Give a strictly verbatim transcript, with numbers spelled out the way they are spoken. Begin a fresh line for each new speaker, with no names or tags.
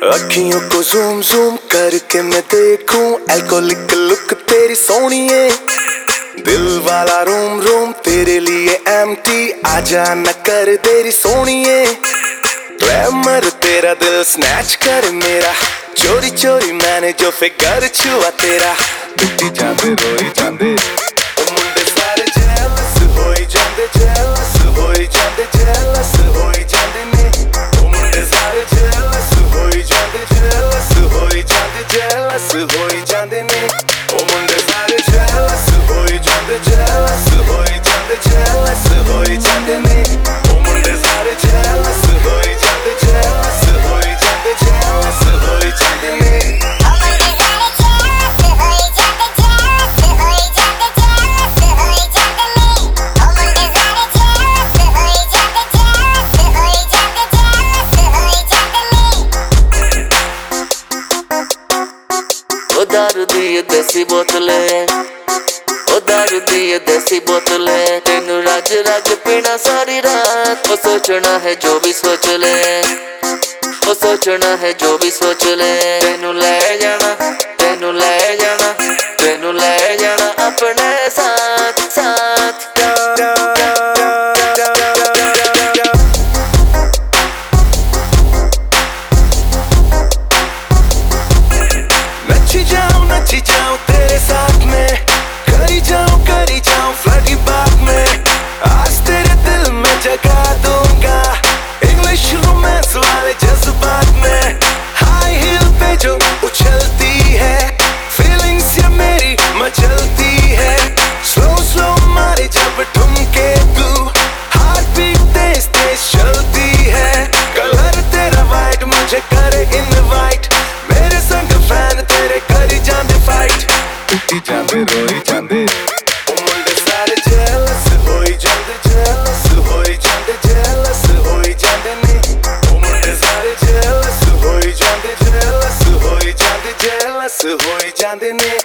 अखियों को zoom zoom करके मैं देखूं एल्कोहलिक लुक तेरी सोनिए। दिल वाला रूम रूम तेरे लिए एम्प्टी, आजा न कर देरी सोनिए। ग्लैमर तेरा दिल स्नैच कर मेरा, चोरी चोरी मैंने जो फिगर छुआ तेरा। टूटी जांदे रोई जांदे मुंडे सारे जेलस होई जांदे, जेलस होई जांदे, जेलस होई जांदे ने ओ मुंडे सारे जेलस होई जांदे, जेलस होई जांदे, जेलस होई जांदे ने ओ मुंडे सारे जेलस होई जांदे, जेलस होई जांदे, जेलस होई जांदे ने ओ मुंडे सारे जेलस होई जांदे, जेलस होई जांदे, जेलस होई जांदे ने।
दारू दी देसी बोतले, ओ दारू दी देसी बोतले, तेनू रज रज पीना सारी रात। ओ सोचना है जो भी सोच ले, ओ सोचना है जो भी सोच ले। तेनू ले जाना, तेनू ले जाना, तेनू ले जाना अपने साथ साथ।
नची जाऊं नची जाऊं तेरे साथ में, करी जाऊं करी जाऊं फ्लडी बात में। आज तेरे दिल में जगा दूंगा इंग्लिश रोमांस वाले जज्बात में। हाई हील पे जो उछलती है फीलिंग्स ये मेरी मचलती है। स्लो स्लो मारे जब ठुमके तू, हार्ट बीट तेज तेज चलती है। कलर तेरा वाइट मुझे करे इनवाइट, मेरे संग फैन तेरे करी जांदे फाइट। टूटी जांदे रोई जांदे मुंडे सारे जेलस होई जांदे, जेलस होई जांदे, जेलस होई जांदे ने ओ मुंडे सारे जेलस होई जांदे, जेलस होई जांदे, जेलस होई जांदे ने।